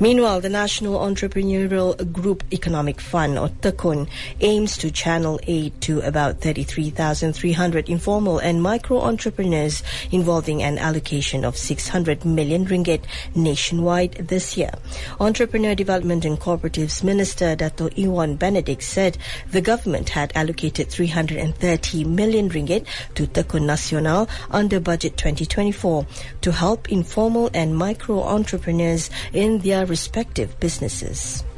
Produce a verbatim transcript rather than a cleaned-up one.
Meanwhile, the National Entrepreneurial Group Economic Fund, or TEKUN, aims to channel aid to about thirty-three thousand three hundred informal and micro entrepreneurs, involving an allocation of six hundred million ringgit nationwide this year. Entrepreneur Development and Cooperatives Minister Dato' Iwan Benedict said the government had allocated three hundred thirty million ringgit to TEKUN Nasional under Budget twenty twenty-four to help informal and micro entrepreneurs in their respective businesses.